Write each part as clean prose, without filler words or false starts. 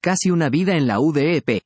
casi una vida en la UDEP.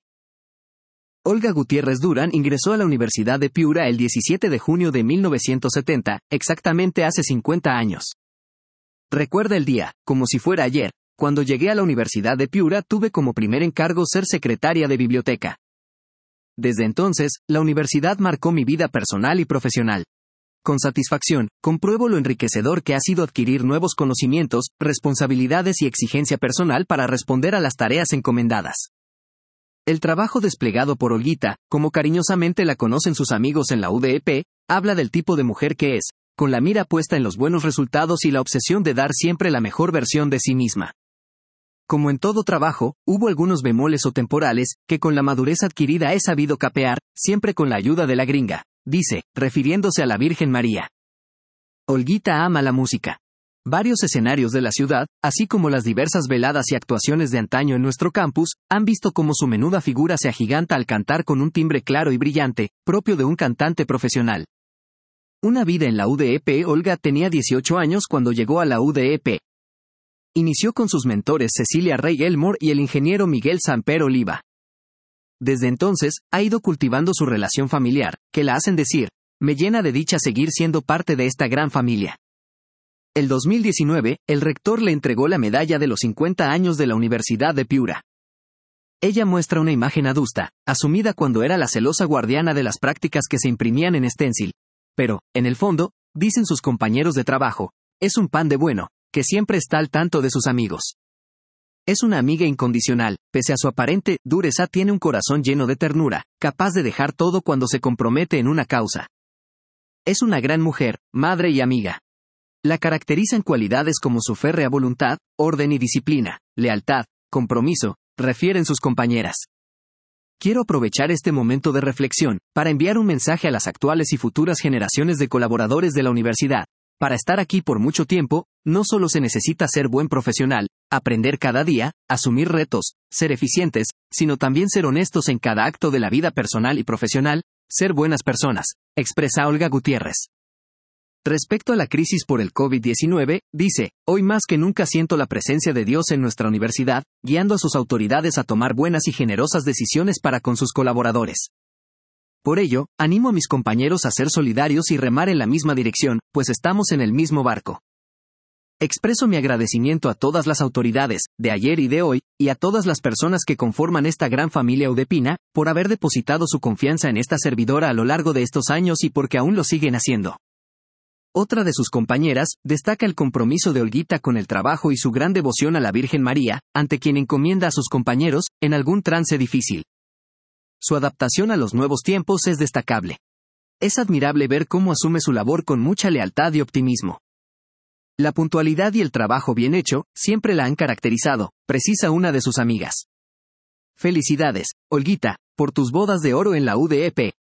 Olga Gutiérrez Durán ingresó a la Universidad de Piura el 17 de junio de 1970, exactamente hace 50 años. Recuerda el día, como si fuera ayer. Cuando llegué a la Universidad de Piura tuve como primer encargo ser secretaria de biblioteca. Desde entonces, la universidad marcó mi vida personal y profesional. Con satisfacción, compruebo lo enriquecedor que ha sido adquirir nuevos conocimientos, responsabilidades y exigencia personal para responder a las tareas encomendadas. El trabajo desplegado por Olguita, como cariñosamente la conocen sus amigos en la UDEP, habla del tipo de mujer que es, con la mira puesta en los buenos resultados y la obsesión de dar siempre la mejor versión de sí misma. Como en todo trabajo, hubo algunos bemoles o temporales, que con la madurez adquirida he sabido capear, siempre con la ayuda de la gringa, dice, refiriéndose a la Virgen María. Olguita ama la música. Varios escenarios de la ciudad, así como las diversas veladas y actuaciones de antaño en nuestro campus, han visto cómo su menuda figura se agiganta al cantar con un timbre claro y brillante, propio de un cantante profesional. Una vida en la UDEP. Olga tenía 18 años cuando llegó a la UDEP. Inició con sus mentores Cecilia Rey Elmore y el ingeniero Miguel Samper Oliva. Desde entonces, ha ido cultivando su relación familiar, que la hacen decir, me llena de dicha seguir siendo parte de esta gran familia. El 2019, el rector le entregó la medalla de los 50 años de la Universidad de Piura. Ella muestra una imagen adusta, asumida cuando era la celosa guardiana de las prácticas que se imprimían en stencil. Pero, en el fondo, dicen sus compañeros de trabajo, es un pan de bueno, que siempre está al tanto de sus amigos. Es una amiga incondicional, pese a su aparente dureza tiene un corazón lleno de ternura, capaz de dejar todo cuando se compromete en una causa. Es una gran mujer, madre y amiga. La caracterizan cualidades como su férrea voluntad, orden y disciplina, lealtad, compromiso, refieren sus compañeras. Quiero aprovechar este momento de reflexión, para enviar un mensaje a las actuales y futuras generaciones de colaboradores de la universidad. Para estar aquí por mucho tiempo, no solo se necesita ser buen profesional, aprender cada día, asumir retos, ser eficientes, sino también ser honestos en cada acto de la vida personal y profesional, ser buenas personas, expresa Olga Gutiérrez. Respecto a la crisis por el COVID-19, dice, hoy más que nunca siento la presencia de Dios en nuestra universidad, guiando a sus autoridades a tomar buenas y generosas decisiones para con sus colaboradores. Por ello, animo a mis compañeros a ser solidarios y remar en la misma dirección, pues estamos en el mismo barco. Expreso mi agradecimiento a todas las autoridades, de ayer y de hoy, y a todas las personas que conforman esta gran familia udepina, por haber depositado su confianza en esta servidora a lo largo de estos años y porque aún lo siguen haciendo. Otra de sus compañeras, destaca el compromiso de Olguita con el trabajo y su gran devoción a la Virgen María, ante quien encomienda a sus compañeros, en algún trance difícil. Su adaptación a los nuevos tiempos es destacable. Es admirable ver cómo asume su labor con mucha lealtad y optimismo. La puntualidad y el trabajo bien hecho, siempre la han caracterizado, precisa una de sus amigas. Felicidades, Olguita, por tus bodas de oro en la UDEP.